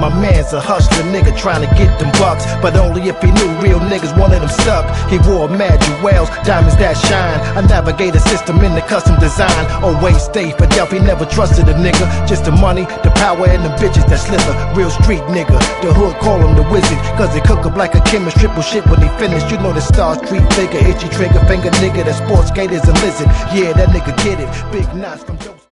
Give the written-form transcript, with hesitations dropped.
my man's a hustler nigga trying to get them bucks, but only if he knew real niggas wanted him stuck. He wore mad jewels, diamonds that shine. I navigate a system in the custom design. Always stay for Delph, he never trusted a nigga. Just the money, the power, and the bitches that slither. Real street nigga, the hood call him the wizard, cause he cook up like a chemist, triple shit when he finished. You know the Star Street figure, itchy trigger finger nigga, that sports skaters and lizard. Yeah, that nigga get it. Big knots from Joe.